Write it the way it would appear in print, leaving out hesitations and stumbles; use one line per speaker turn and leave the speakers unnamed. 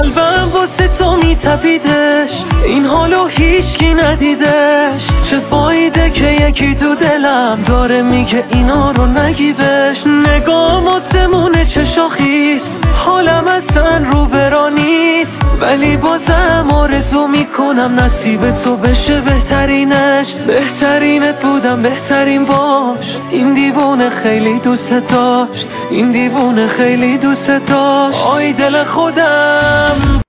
قلبم واسه تو میتپیدش، این حالو هیچکی ندیدش. چه فایده که یکی تو دلم داره میگه اینا رو نگی بهش. نگام آسمونه چه شاخیست، حالم اصلا رو برانیست، ولی بازم آرزو میکنم نصیب تو بشه بهترینش. بهترینت بودم بهترین باش، این دیوونه خیلی دوست داشت، این دیوونه خیلی دوست داشت. آی دل خودم